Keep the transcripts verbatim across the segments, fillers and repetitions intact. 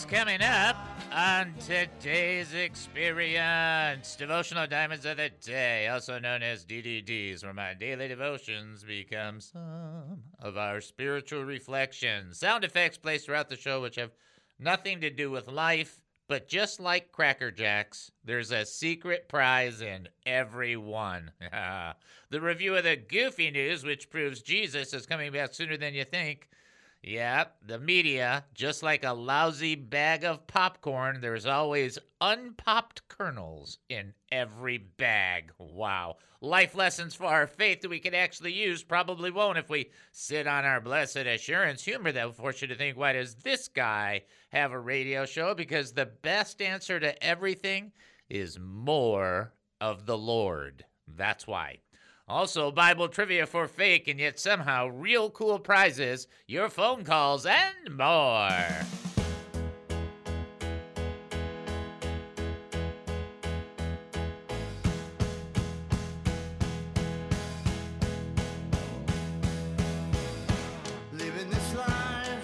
Coming up on today's experience, Devotional Diamonds of the Day, also known as D D Ds, where my daily devotions become some of our spiritual reflections. Sound effects placed throughout the show which have nothing to do with life, but just like Cracker Jacks, there's a secret prize in every one. The review of the goofy news, which proves Jesus is coming back sooner than you think. Yep, the media, just like a lousy bag of popcorn, there's always unpopped kernels in every bag. Wow. Life lessons for our faith that we can actually use probably won't if we sit on our blessed assurance. Humor that will force you to think, why does this guy have a radio show? Because the best answer to everything is more of the Lord. That's why. Also, Bible trivia for fake and yet somehow real cool prizes, your phone calls, and more. Living this life,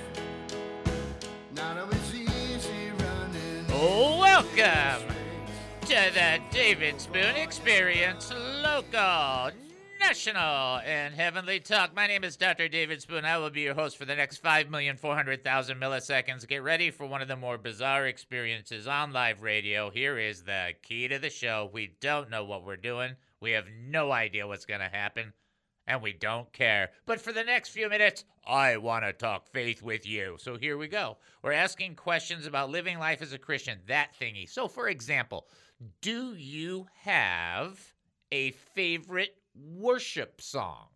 not always easy running. Welcome to the David Spoon Experience, local, national, and heavenly talk. My name is Doctor David Spoon. I will be your host for the next five million four hundred thousand milliseconds. Get ready for one of the more bizarre experiences on live radio. Here is the key to the show. We don't know what we're doing. We have no idea what's going to happen, and we don't care. But for the next few minutes, I want to talk faith with you. So here we go. We're asking questions about living life as a Christian, that thingy. So, for example, do you have a favorite worship song?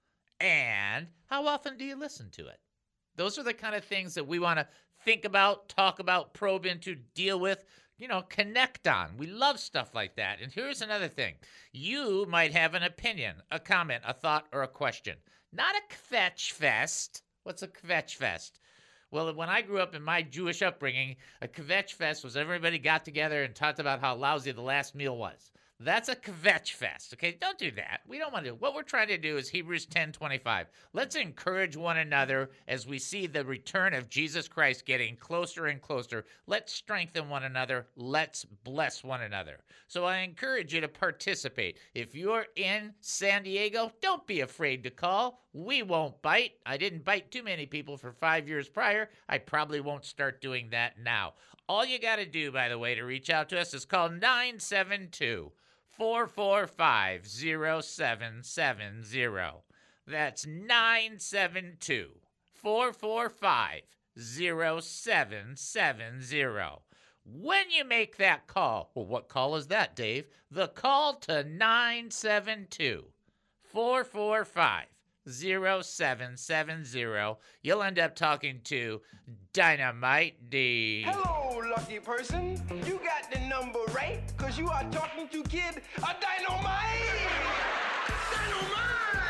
And how often do you listen to it? Those are the kind of things that we want to think about, talk about, probe into, deal with, you know, connect on. We love stuff like that. And here's another thing. You might have an opinion, a comment, a thought, or a question. Not a kvetch fest. What's a kvetch fest? Well, when I grew up in my Jewish upbringing, a kvetch fest was everybody got together and talked about how lousy the last meal was. That's a kvetch fest, okay? Don't do that. We don't want to. What we're trying to do is Hebrews ten twenty-five. Let's encourage one another as we see the return of Jesus Christ getting closer and closer. Let's strengthen one another. Let's bless one another. So I encourage you to participate. If you're in San Diego, don't be afraid to call. We won't bite. I didn't bite too many people for five years prior. I probably won't start doing that now. All you got to do, by the way, to reach out to us is call nine seven two, four four five, zero seven seven zero. That's nine seven two, four four five, zero seven seven zero. When you make that call, well, what call is that, Dave? The call to nine seven two, four four five, zero seven seven zero. You'll end up talking to Dynamite D. Hello, lucky person. You got the number right, because you are talking to Kid a Dynamite. Dynamite!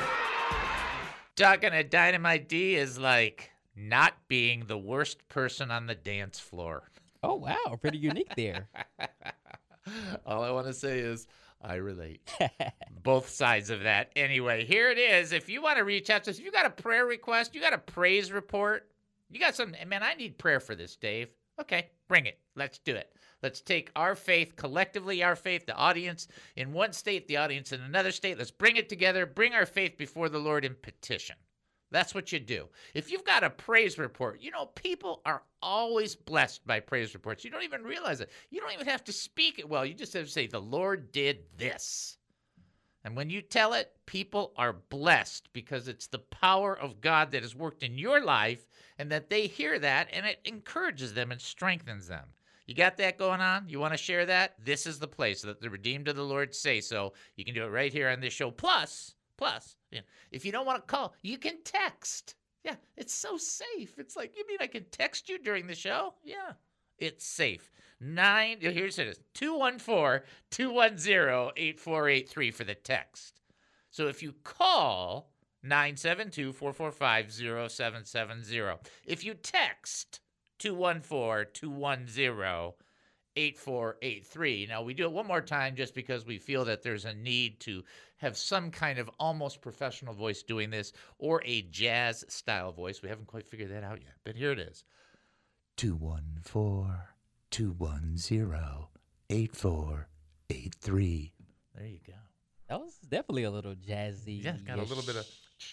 Talking to Dynamite D is like not being the worst person on the dance floor. Oh, wow. Pretty unique there. All I want to say is I relate. Both sides of that. Anyway, here it is. If you want to reach out to us, if you got a prayer request, you got a praise report, you got some, man, I need prayer for this, Dave. Okay, bring it. Let's do it. Let's take our faith, collectively our faith, the audience in one state, the audience in another state. Let's bring it together, bring our faith before the Lord in petition. That's what you do. If you've got a praise report, you know, people are always blessed by praise reports. You don't even realize it. You don't even have to speak it well. You just have to say, the Lord did this. And when you tell it, people are blessed because it's the power of God that has worked in your life and that they hear that and it encourages them and strengthens them. You got that going on? You want to share that? This is the place. Let the redeemed of the Lord say so. You can do it right here on this show. Plus, plus, if you don't want to call, you can text. Yeah, it's so safe. It's like, you mean I can text you during the show? Yeah, it's safe. Nine, here's it is, two one four, two one zero, eight four eight three for the text. So if you call nine seven two, four four five, zero seven seven zero, if you text two one four, two one zero, eight four eight three. Now, we do it one more time just because we feel that there's a need to have some kind of almost professional voice doing this or a jazz-style voice. We haven't quite figured that out yet, but here it is. two one four, two one zero, eight four eight three. There you go. That was definitely a little jazzy. Yeah, got a little bit of.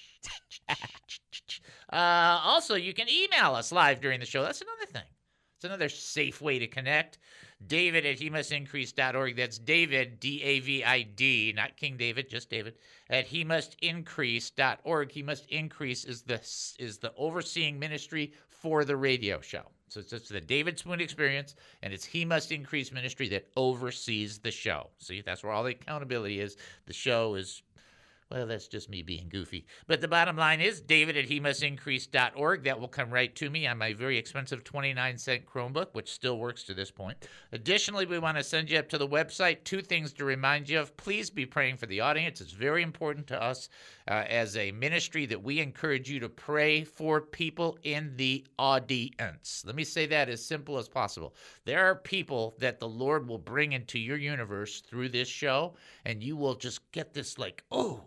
uh, also, you can email us live during the show. That's another thing. It's another safe way to connect. David at he must increase dot org. That's David, D A V I D, not King David, just David, at he must increase dot org. He Must Increase is the, is the overseeing ministry for the radio show. So it's just the David Spoon Experience, and it's He Must Increase Ministry that oversees the show. See, that's where all the accountability is. The show is, well, that's just me being goofy. But the bottom line is David at he must increase dot org. That will come right to me on my very expensive twenty-nine cent Chromebook, which still works to this point. Additionally, we want to send you up to the website. Two things to remind you of. Please be praying for the audience. It's very important to us uh, as a ministry that we encourage you to pray for people in the audience. Let me say that as simple as possible. There are people that the Lord will bring into your universe through this show, and you will just get this like, oh,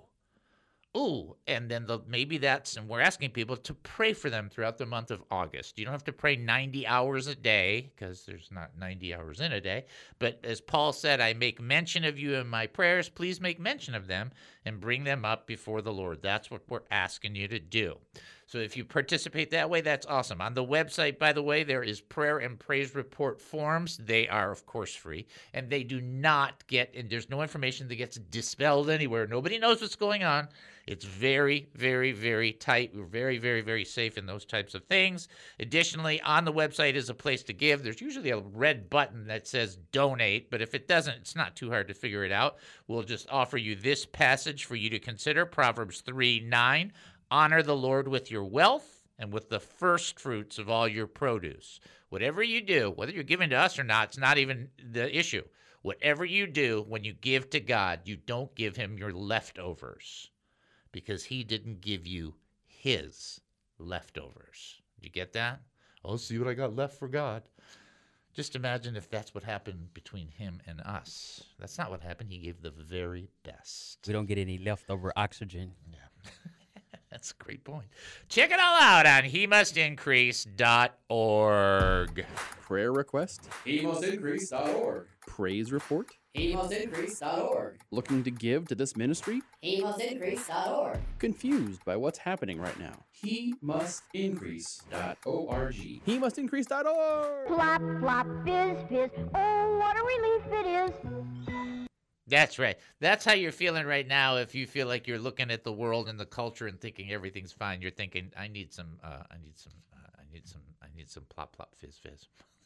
Ooh, and then the, maybe that's, and we're asking people to pray for them throughout the month of August. You don't have to pray ninety hours a day, because there's not ninety hours in a day. But as Paul said, I make mention of you in my prayers. Please make mention of them and bring them up before the Lord. That's what we're asking you to do. So if you participate that way, that's awesome. On the website, by the way, there is prayer and praise report forms. They are, of course, free, and they do not get, and there's no information that gets dispelled anywhere. Nobody knows what's going on. It's very, very, very tight. We're very, very, very safe in those types of things. Additionally, on the website is a place to give. There's usually a red button that says donate, but if it doesn't, it's not too hard to figure it out. We'll just offer you this passage for you to consider, Proverbs three nine. Honor the Lord with your wealth and with the first fruits of all your produce. Whatever you do, whether you're giving to us or not, it's not even the issue. Whatever you do, when you give to God, you don't give him your leftovers, because he didn't give you his leftovers. You get that? I'll see what I got left for God. Just imagine if that's what happened between him and us. That's not what happened. He gave the very best. We don't get any leftover oxygen. Yeah. That's a great point. Check it all out on he must increase dot org. Prayer request? he must increase dot org. Praise report? he must increase dot org. Looking to give to this ministry? he must increase dot org. Confused by what's happening right now? he must increase dot org. He must increase dot org. Plop, plop, fizz, fizz. Oh, what a relief it is. That's right. That's how you're feeling right now. If you feel like you're looking at the world and the culture and thinking everything's fine, you're thinking, I need some, uh, I need some, uh, I need some, I need some plop, plop, fizz, fizz.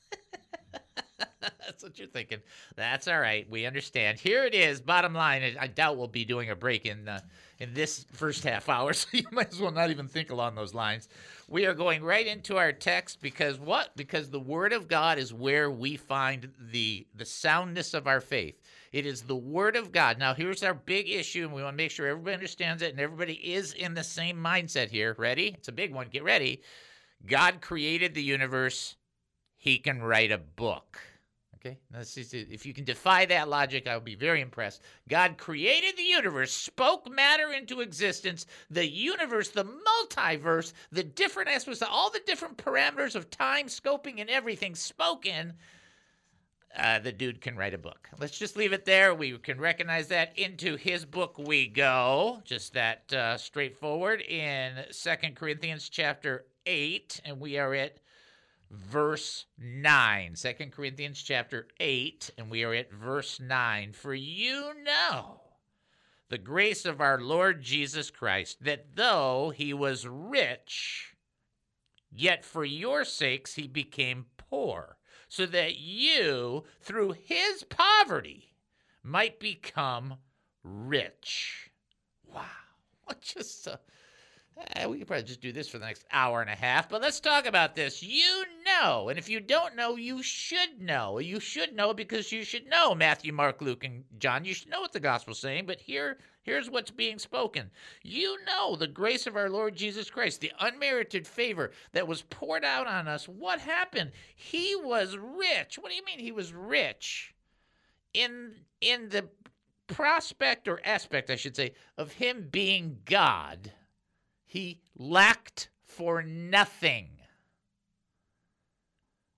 That's what you're thinking. That's all right. We understand. Here it is. Bottom line, I doubt we'll be doing a break in uh, in this first half hour, so you might as well not even think along those lines. We are going right into our text because what? Because the Word of God is where we find the the soundness of our faith. It is the Word of God. Now, here's our big issue, and we want to make sure everybody understands it and everybody is in the same mindset here. Ready? It's a big one. Get ready. God created the universe. He can write a book. Okay? Now, this is, if you can defy that logic, I'll be very impressed. God created the universe, spoke matter into existence, the universe, the multiverse, the different aspects, all the different parameters of time, scoping, and everything spoken. Uh, the dude can write a book. Let's just leave it there. We can recognize that. Into his book we go. Just that uh, straightforward in Second Corinthians chapter eight, and we are at verse nine. Second Corinthians chapter eight, and we are at verse nine. For you know the grace of our Lord Jesus Christ, that though he was rich, yet for your sakes he became poor, so that you, through his poverty, might become rich. Wow. Just uh, uh, we could probably just do this for the next hour and a half, but let's talk about this. You know, and if you don't know, you should know. You should know because you should know Matthew, Mark, Luke, and John. You should know what the gospel's saying, but here, here's what's being spoken. You know the grace of our Lord Jesus Christ, the unmerited favor that was poured out on us. What happened? He was rich. What do you mean he was rich? In, in the prospect or aspect, I should say, of him being God, he lacked for nothing.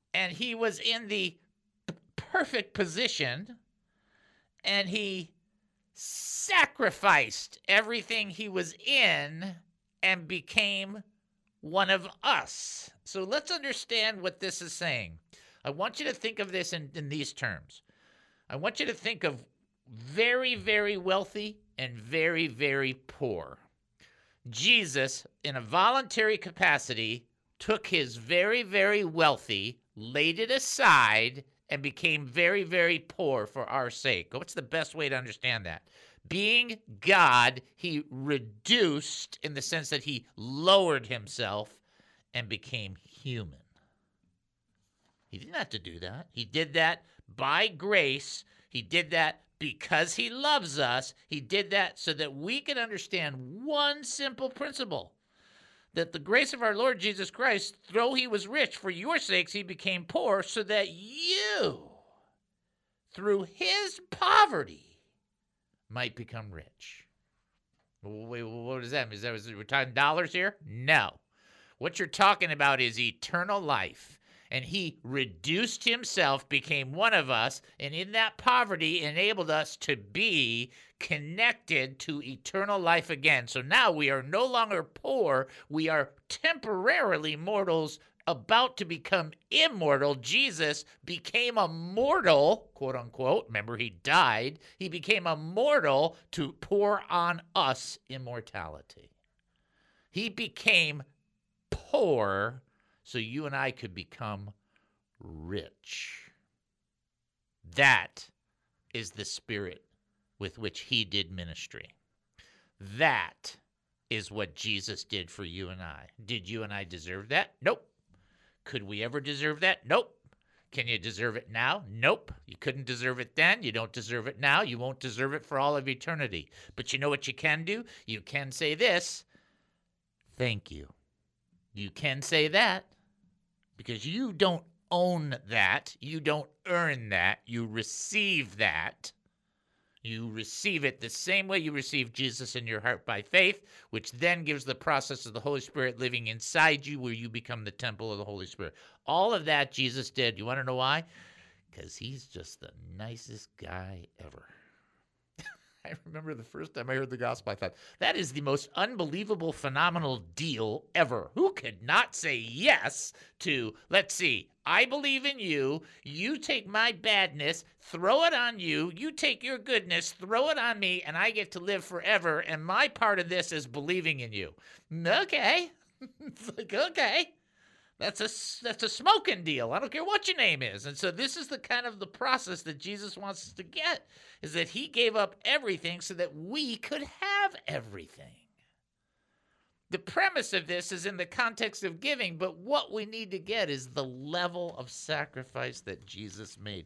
and he was in the p- perfect position, and he sacrificed everything he was in and became one of us. So let's understand what this is saying. I want you to think of this in, in these terms. I want you to think of very, very wealthy and very, very poor. Jesus, in a voluntary capacity, took his very, very wealthy, laid it aside, and became very, very poor for our sake. What's the best way to understand that? Being God, he reduced in the sense that he lowered himself and became human. He didn't have to do that. He did that by grace. He did that because he loves us. He did that so that we can understand one simple principle, that the grace of our Lord Jesus Christ, though he was rich, for your sakes he became poor, so that you, through his poverty, might become rich. Wait, what does that mean? Is that, is, we're talking dollars here? No. What you're talking about is eternal life. And he reduced himself, became one of us, and in that poverty enabled us to be connected to eternal life again. So now we are no longer poor. We are temporarily mortals about to become immortal. Jesus became a mortal, quote unquote. Remember, he died. He became a mortal to pour on us immortality. He became poor so you and I could become rich. That is the spirit with which he did ministry. That is what Jesus did for you and I. Did you and I deserve that? Nope. Could we ever deserve that? Nope. Can you deserve it now? Nope. You couldn't deserve it then. You don't deserve it now. You won't deserve it for all of eternity. But you know what you can do? You can say this: thank you. You can say that. Because you don't own that. You don't earn that. You receive that. You receive it the same way you receive Jesus in your heart by faith, which then gives the process of the Holy Spirit living inside you where you become the temple of the Holy Spirit. All of that Jesus did. You want to know why? Because he's just the nicest guy ever. I remember the first time I heard the gospel, I thought, that is the most unbelievable, phenomenal deal ever. Who could not say yes to, let's see, I believe in you, you take my badness, throw it on you, you take your goodness, throw it on me, and I get to live forever, and my part of this is believing in you. Okay. It's like, okay. That's a, that's a smoking deal. I don't care what your name is. And so this is the kind of the process that Jesus wants us to get, is that he gave up everything so that we could have everything. The premise of this is in the context of giving, but what we need to get is the level of sacrifice that Jesus made.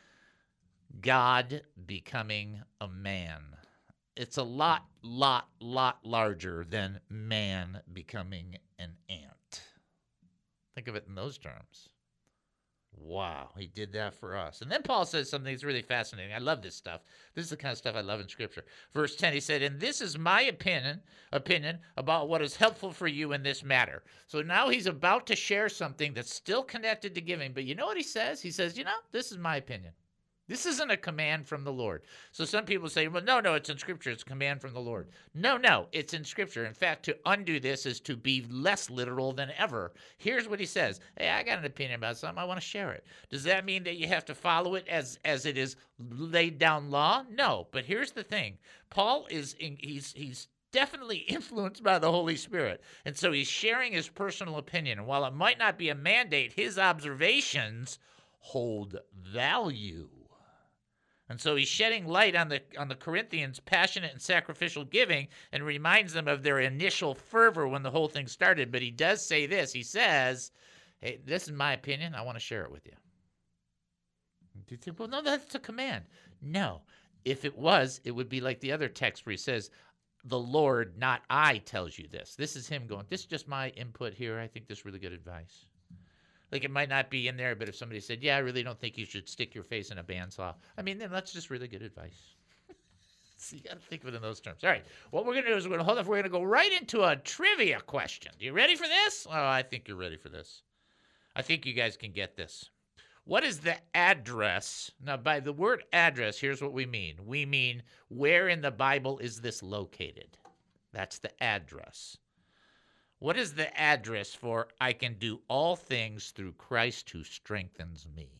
God becoming a man. It's a lot, lot, lot larger than man becoming an ant. Think of it in those terms. Wow, he did that for us. And then Paul says something that's really fascinating. I love this stuff. This is the kind of stuff I love in Scripture. Verse ten, he said, and this is my opinion, opinion about what is helpful for you in this matter. So now he's about to share something that's still connected to giving. But you know what he says? He says, you know, this is my opinion. This isn't a command from the Lord. So some people say, well, no, no, it's in Scripture. It's a command from the Lord. No, no, it's in Scripture. In fact, to undo this is to be less literal than ever. Here's what he says. Hey, I got an opinion about something. I want to share it. Does that mean that you have to follow it as, as it is laid down law? No, but here's the thing. Paul is, in, he's, he's definitely influenced by the Holy Spirit. And so he's sharing his personal opinion. And while it might not be a mandate, his observations hold value. And so he's shedding light on the on the Corinthians' passionate and sacrificial giving and reminds them of their initial fervor when the whole thing started. But he does say this. He says, hey, this is my opinion. I want to share it with you. Do you think, well, no, that's a command. No. If it was, it would be like the other text where he says, the Lord, not I, tells you this. This is him going, this is just my input here. I think this is really good advice. Like, it might not be in there, but if somebody said, yeah, I really don't think you should stick your face in a bandsaw, I mean, then that's just really good advice. So you got to think of it in those terms. All right, what we're going to do is we're going to hold off. We're going to go right into a trivia question. You ready for this? Oh, I think you're ready for this. I think you guys can get this. What is the address? Now, by the word address, here's what we mean. We mean, where in the Bible is this located? That's the address. What is the address for I can do all things through Christ who strengthens me?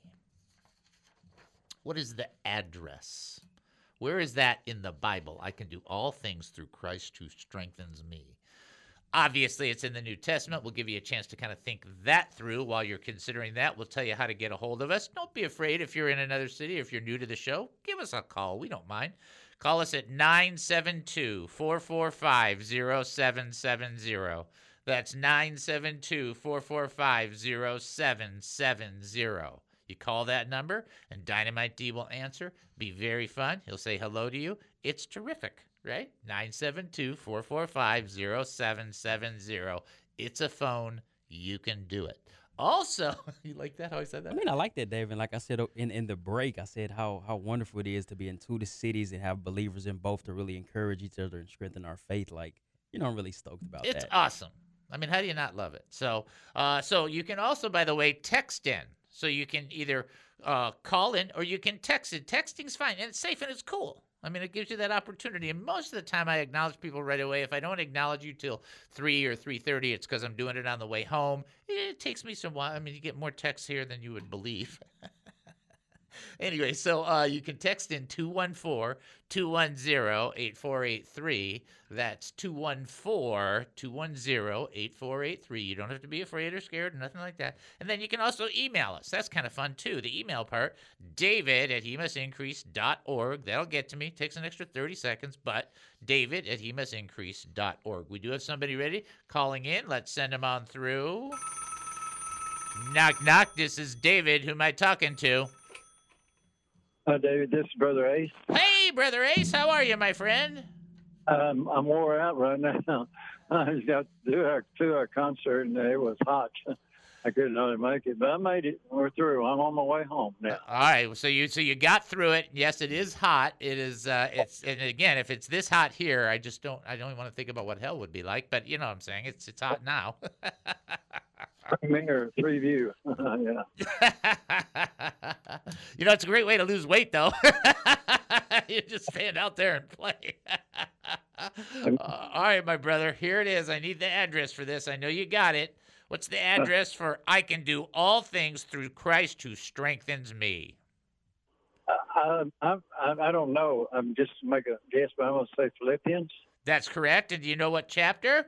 What is the address? Where is that in the Bible? I can do all things through Christ who strengthens me. Obviously, it's in the New Testament. We'll give you a chance to kind of think that through while you're considering that. We'll tell you how to get a hold of us. Don't be afraid if you're in another city, if you're new to the show, give us a call. We don't mind. Call us at nine seven two, four four five, zero seven seven zero. That's nine seven two, four four five, zero seven seven zero. You call that number, and Dynamite D will answer. Be very fun. He'll say hello to you. It's terrific, right? nine seven two, four four five, zero seven seven zero. It's a phone. You can do it. Also, you like that, how I said that? I mean, I like that, David. Like I said in, in the break, I said how, how wonderful it is to be in two of the cities and have believers in both to really encourage each other and strengthen our faith. Like, you know, I'm really stoked about It's that. awesome. I mean, how do you not love it? So, uh, so you can also, by the way, text in. So you can either uh, call in or you can text it. Texting's fine, and it's safe and it's cool. I mean, it gives you that opportunity. And most of the time, I acknowledge people right away. If I don't acknowledge you till three or three thirty, it's because I'm doing it on the way home. It takes me some while. I mean, you get more texts here than you would believe. Anyway, so uh, you can text in two one four, two one zero, eight four eight three. That's two one four, two one zero, eight four eight three. You don't have to be afraid or scared or nothing like that. And then you can also email us. That's kind of fun, too. The email part, david at hemus increase dot org. That'll get to me. Takes an extra thirty seconds, but david at hemus increase dot org. We do have somebody ready calling in. Let's send them on through. Knock, knock. This is David. Who am I talking to? Hi, David. This is Brother Ace. Hey, Brother Ace. How are you, my friend? Um, I'm wore out right now. I just got to do our two-hour concert, and it was hot. I couldn't really make it, but I made it. We're through. I'm on my way home now. All right. So you so you got through it. Yes, it is hot. It is. Uh, it's and again, if it's this hot here, I just don't. I don't even want to think about what hell would be like. But you know what I'm saying. It's it's hot now. Three mirror, three view. Yeah. You know, it's a great way to lose weight, though. You just stand out there and play. uh, all right, my brother. Here it is. I need the address for this. I know you got it. What's the address for I can do all things through Christ who strengthens me? I, I, I, I don't know. I'm just make a guess, but I'm going to say Philippians. That's correct. And do you know what chapter?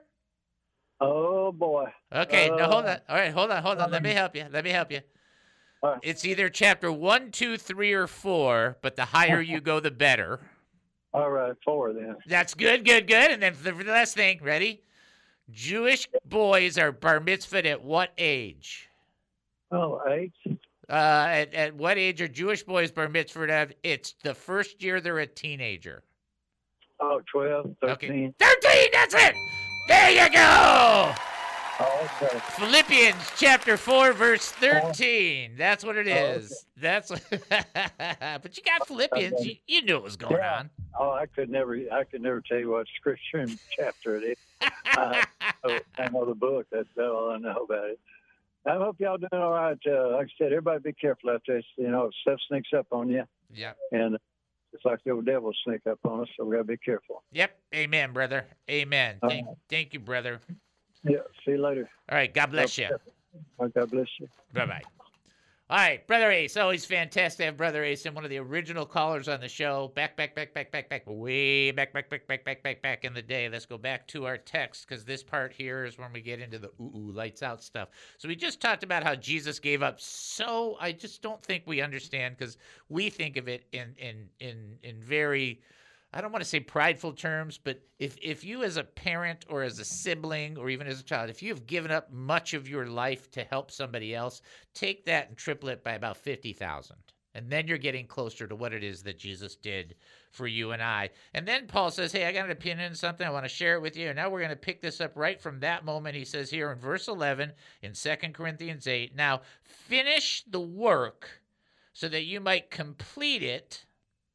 Oh, boy. Okay, uh, no, hold on. All right, hold on, hold on. Let me help you. Let me help you. All right. It's either chapter one, two, three, or four, but the higher you go, the better. All right, four then. That's good, good, good. And then for the last thing, ready? Jewish boys are bar mitzvahed at what age? Oh, eight. Uh, at, at what age are Jewish boys bar mitzvahed? It's the first year they're a teenager. Oh, twelve, thirteen. Okay. thirteen, that's it! There you go! Oh, okay. Philippians chapter four, verse thirteen. That's what it is. okay. That's what but you got Philippians. Okay. You, you knew what was going Yeah. on. Oh, I could never, I could never tell you what scripture and chapter it is. I, I know the book. That's all I know about it. I hope y'all doing all right. Uh, like I said, everybody be careful out there. You know, stuff sneaks up on you, Yep. and it's like the old devil sneak up on us. So we gotta be careful. Yep. Amen, brother. Amen. All Thank, right. thank you, brother. Yeah. See you later. All right. God bless you. God bless you. Bye bye. All right, Brother Ace. Always fantastic to have Brother Ace in, one of the original callers on the show. Back, back, back, back, back, back, way back, back, back, back, back, back, back in the day. Let's go back to our text, because this part here is when we get into the ooh, ooh, lights out stuff. So we just talked about how Jesus gave up. So I just don't think we understand, because we think of it in in in in very, I don't want to say prideful terms, but if, if you as a parent or as a sibling or even as a child, if you have given up much of your life to help somebody else, take that and triple it by about fifty thousand. And then you're getting closer to what it is that Jesus did for you and I. And then Paul says, hey, I got an opinion on something. I want to share it with you. And now we're going to pick this up right from that moment. He says here in verse eleven in Second Corinthians eight, now finish the work so that you might complete it.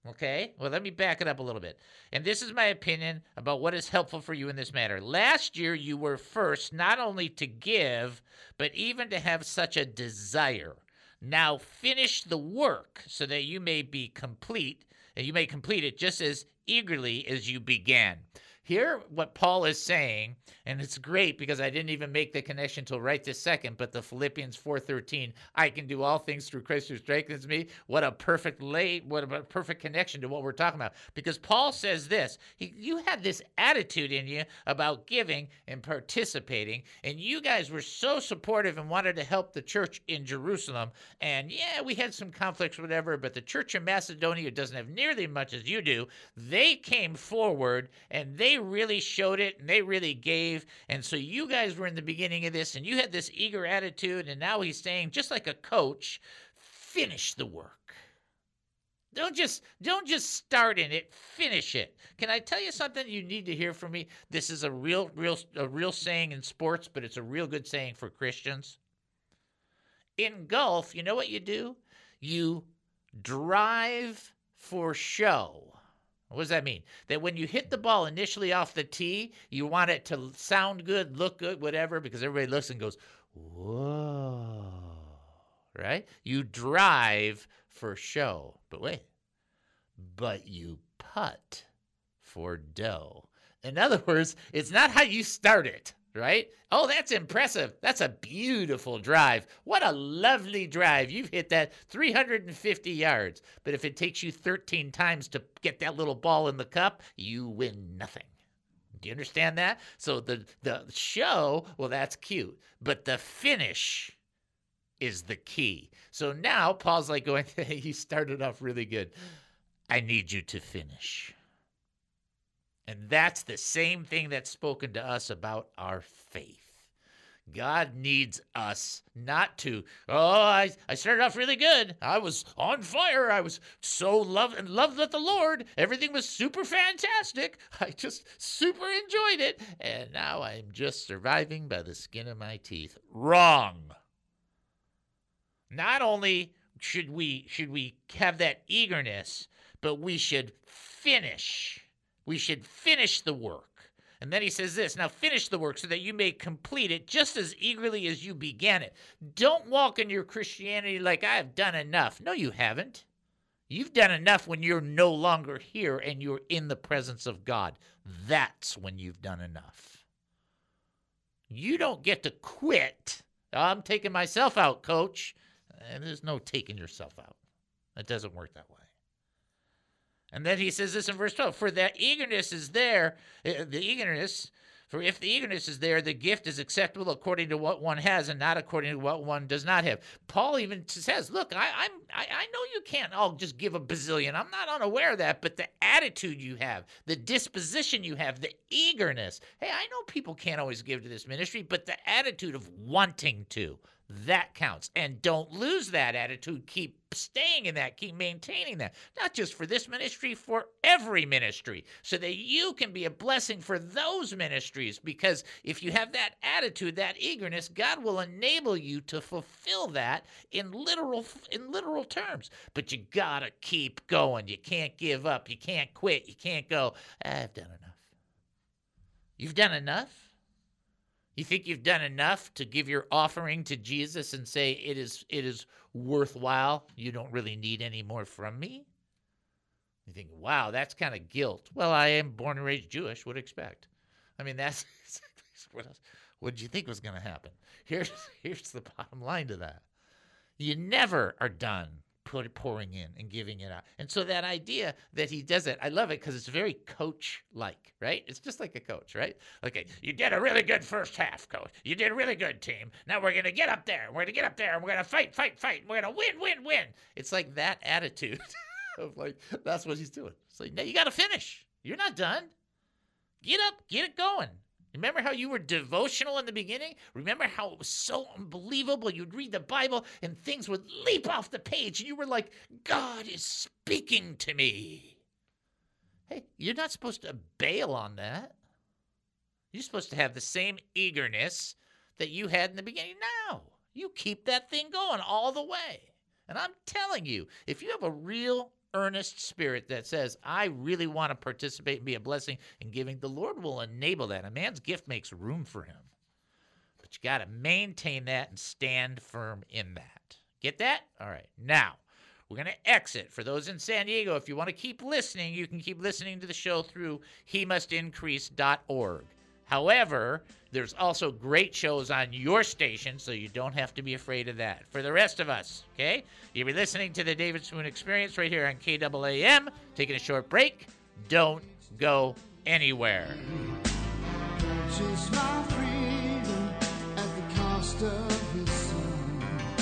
Okay? Well, let me back it up a little bit. And this is my opinion about what is helpful for you in this matter. Last year, you were first not only to give, but even to have such a desire. Now finish the work so that you may be complete, and you may complete it just as eagerly as you began. Hear what Paul is saying, and it's great because I didn't even make the connection till right this second, but the Philippians four thirteen, I can do all things through Christ who strengthens me. What a perfect late, what a perfect connection to what we're talking about. Because Paul says this, he, you had this attitude in you about giving and participating, and you guys were so supportive and wanted to help the church in Jerusalem. And yeah, we had some conflicts, whatever, but the church in Macedonia doesn't have nearly as much as you do. They came forward and they really showed it and they really gave. And so you guys were in the beginning of this and you had this eager attitude, and now he's saying, just like a coach, finish the work. Don't just don't just start in it, finish it. Can I tell you something you need to hear from me? This is a real real a real saying in sports, but it's a real good saying for Christians. In golf, you know what you do? You drive for show. What does that mean? That when you hit the ball initially off the tee, you want it to sound good, look good, whatever, because everybody looks and goes, whoa, right? You drive for show. But wait, but you putt for dough. In other words, it's not how you start it, right? Oh, that's impressive. That's a beautiful drive. What a lovely drive. You've hit that three hundred fifty yards. But if it takes you thirteen times to get that little ball in the cup, you win nothing. Do you understand that? So the, the show, well, that's cute. But the finish is the key. So now Paul's like going, hey, you started off really good. I need you to finish. And that's the same thing that's spoken to us about our faith. God needs us not to, oh, I, I started off really good. I was on fire. I was so loved and loved with the Lord. Everything was super fantastic. I just super enjoyed it. And now I'm just surviving by the skin of my teeth. Wrong. Not only should we should we have that eagerness, but we should finish. We should finish the work. And then he says this, now finish the work so that you may complete it just as eagerly as you began it. Don't walk in your Christianity like I have done enough. No, you haven't. You've done enough when you're no longer here and you're in the presence of God. That's when you've done enough. You don't get to quit. I'm taking myself out, coach. And there's no taking yourself out. It doesn't work that way. And then he says this in verse twelve, for that eagerness is there, the eagerness, for if the eagerness is there, the gift is acceptable according to what one has and not according to what one does not have. Paul even says, look, I, I'm, I, I know you can't all just give a bazillion. I'm not unaware of that, but the attitude you have, the disposition you have, the eagerness. Hey, I know people can't always give to this ministry, but the attitude of wanting to, that counts. And don't lose that attitude. Keep staying in that. Keep maintaining that. Not just for this ministry, for every ministry, so that you can be a blessing for those ministries. Because if you have that attitude, that eagerness, God will enable you to fulfill that in literal in literal terms. But you gotta keep going. You can't give up. You can't quit. You can't go, I've done enough. You've done enough? You think you've done enough to give your offering to Jesus and say it is it is worthwhile? You don't really need any more from me? You think, wow, that's kind of guilt. Well, I am born and raised Jewish. What do you expect? I mean, that's what else? What did you think was going to happen? Here's here's the bottom line to that. You never are done put pouring in and giving it out. And so that idea that he does it, I love it because it's very coach-like, right? It's just like a coach, right? Okay, you did a really good first half, coach. You did a really good, team. Now we're going to get up there. We're going to get up there, and we're going to fight, fight, fight. We're going to win, win, win. It's like that attitude of like, that's what he's doing. It's like, no, you got to finish. You're not done. Get up, get it going. Remember how you were devotional in the beginning? Remember how it was so unbelievable? You'd read the Bible and things would leap off the page and you were like, God is speaking to me. Hey, you're not supposed to bail on that. You're supposed to have the same eagerness that you had in the beginning now. You keep that thing going all the way. And I'm telling you, if you have a real earnest spirit that says, I really want to participate and be a blessing in giving, the Lord will enable that. A man's gift makes room for him. But you got to maintain that and stand firm in that. Get that? All right. Now, we're going to exit. For those in San Diego, if you want to keep listening, you can keep listening to the show through he must increase dot org. However, there's also great shows on your station, so you don't have to be afraid of that. For the rest of us, okay, you'll be listening to the David Spoon Experience right here on K A A M. Taking a short break. Don't go anywhere. Chase my freedom at the cost of his son.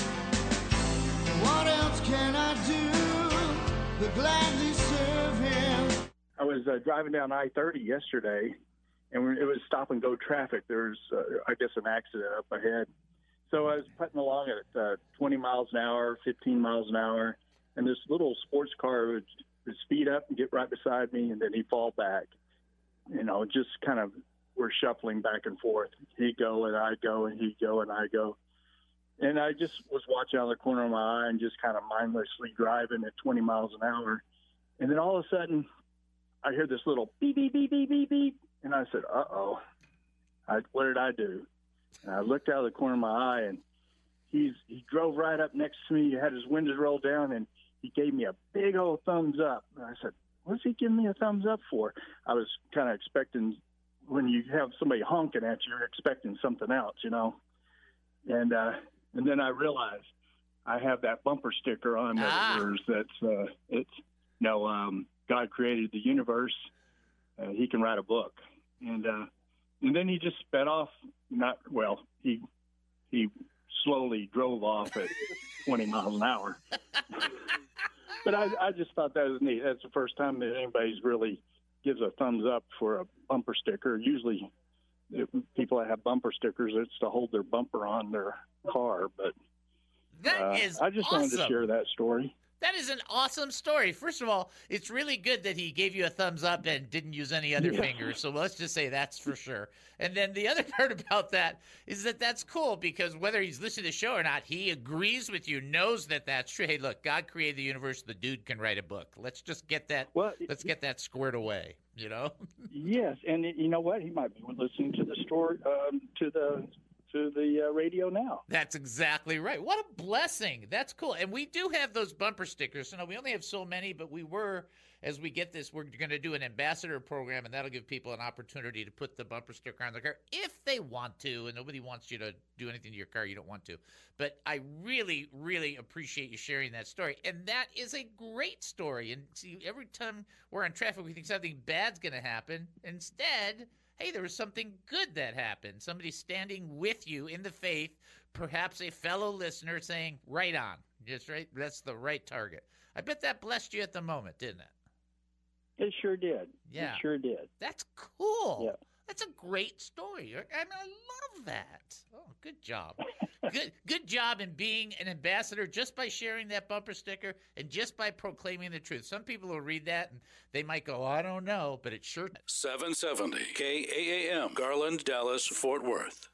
What else can I do but gladly serve him? I was uh, driving down I thirty yesterday, and it was stop and go traffic. There's, uh, I guess, an accident up ahead. So I was putting along at uh, twenty miles an hour, fifteen miles an hour, and this little sports car would, would speed up and get right beside me, and then he'd fall back. You know, just kind of, we're shuffling back and forth. He'd go and I'd go, and he'd go and I'd go. And I just was watching out of the corner of my eye and just kind of mindlessly driving at twenty miles an hour. And then all of a sudden, I hear this little beep, beep, beep, beep, beep, beep. And I said, uh-oh, I, what did I do? And I looked out of the corner of my eye, and he's he drove right up next to me. He had his windows rolled down, and he gave me a big old thumbs up. And I said, what's he giving me a thumbs up for? I was kind of expecting, when you have somebody honking at you, you're expecting something else, you know. And uh, and then I realized I have that bumper sticker on that Ah. yours that's, uh, it's, you know, um, God created the universe. Uh, he can write a book. And uh, and then he just sped off. Not well. He he slowly drove off at twenty miles an hour. But I, I just thought that was neat. That's the first time that anybody's really gives a thumbs up for a bumper sticker. Usually, if people that have bumper stickers, it's to hold their bumper on their car. But That uh, is I just wanted to awesome. share that story. That is an awesome story. First of all, it's really good that he gave you a thumbs up and didn't use any other Yeah. fingers. So let's just say that's for sure. And then the other part about that is that that's cool because whether he's listening to the show or not, he agrees with you, knows that that's true. Hey, look, God created the universe. The dude can write a book. Let's just get that. Well, let's get that squared away. You know. Yes, and you know what? He might be listening to the story um, to the to the uh, radio now. That's exactly right. What a blessing. That's cool. And we do have those bumper stickers. So, no, we only have so many, but we were, as we get this, we're going to do an ambassador program, and that'll give people an opportunity to put the bumper sticker on their car if they want to. And nobody wants you to do anything to your car you don't want to. But I really, really appreciate you sharing that story. And that is a great story. And see, every time we're on traffic, we think something bad's going to happen. Instead, hey, there was something good that happened. Somebody standing with you in the faith, perhaps a fellow listener saying, right on. Just right. That's the right target. I bet that blessed you at the moment, didn't it? It sure did. Yeah. It sure did. That's cool. Yeah. That's a great story. I mean, I love that. Oh, good job. good good job in being an ambassador just by sharing that bumper sticker and just by proclaiming the truth. Some people will read that and they might go, oh, I don't know, but it sure seven seventy K A A M, Garland, Dallas, Fort Worth.